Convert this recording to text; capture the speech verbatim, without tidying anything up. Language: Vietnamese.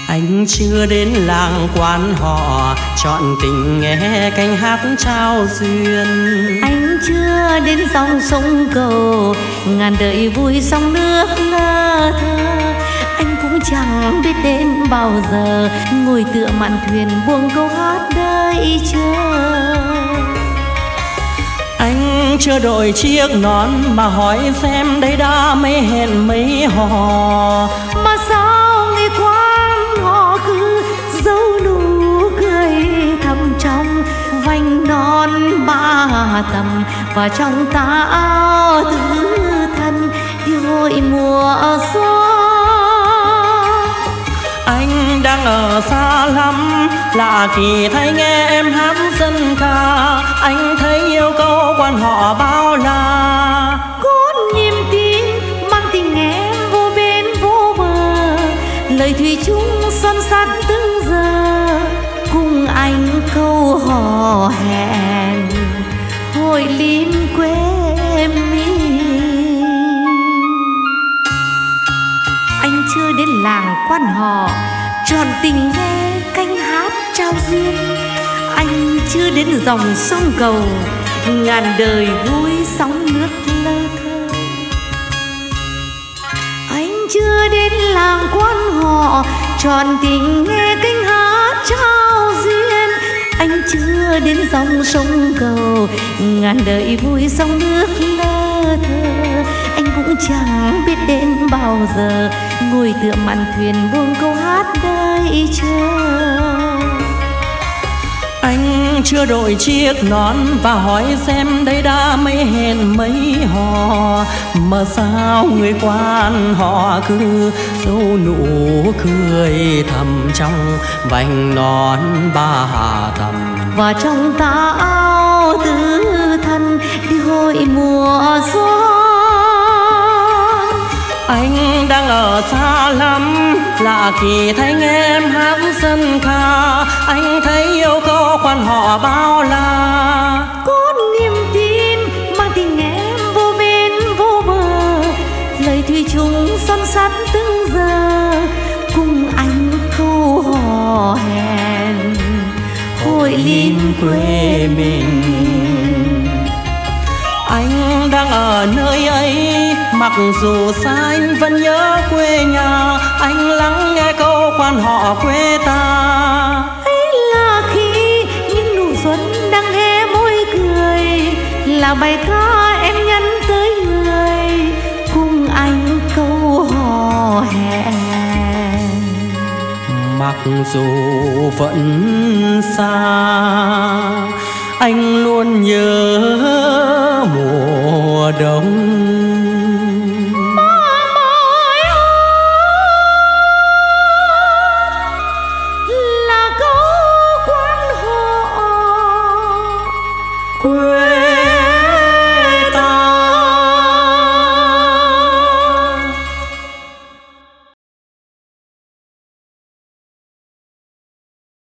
Anh chưa đến làng quan họ, chọn tình nghe cánh hát trao duyên. Anh chưa đến dòng sông cầu, ngàn đời vui sông nước lơ thơ. Anh cũng chẳng biết đến bao giờ, ngồi tựa mạn thuyền buông câu hát đợi chờ. Anh chưa đội chiếc nón mà hỏi xem đây đã mấy hẹn mấy hò. Mà sao người quan họ cứ giấu nụ cười thầm trong vành non ba tầm, và trong táo tứ thân đi hội mùa gió. Anh đang ở xa lắm, lạ kỳ thấy nghe em hát dân ca. Anh thấy yêu câu quan họ bao la, cốt niềm tin mang tình em vô bên vô bờ. Lời thủy chung son sắt từng giờ, cùng anh câu hò hẹn hội lim quê mình. Anh chưa đến làng quan họ, tròn tình nghe canh hát trao duyên. Anh chưa đến dòng sông cầu, ngàn đời vui sóng nước lơ thơ. Anh chưa đến làng quan họ, tròn tình nghe canh hát trao duyên. Anh chưa đến dòng sông cầu, ngàn đời vui sóng nước lơ thơ. Anh cũng chẳng biết đến bao giờ, ngồi tựa mạn thuyền buông câu hát đợi chờ. Anh chưa đội chiếc nón và hỏi xem đây đã mấy hẹn mấy hò. Mà sao người quan họ cứ giấu nụ cười thầm trong vành nón ba tầm, và trong táo tứ thân đi hội mùa gió. Anh đang ở xa lắm, lạ kỳ thấy nghe em hát dân ca. Anh thấy yêu câu quan họ bao la, có niềm tin mang tình em vô bên vô bờ. Lời thủy chung son sắt từng giờ, cùng anh câu hò hẹn hội lim quê mình. Anh đang ở nơi ấy, mặc dù xa anh vẫn nhớ quê nhà. Anh lắng nghe câu quan họ quê ta. Ấy là khi những nụ xuân đang hé môi cười, là bài ca em nhắn tới người, cùng anh câu hò hẹn. Mặc dù vẫn xa, anh luôn nhớ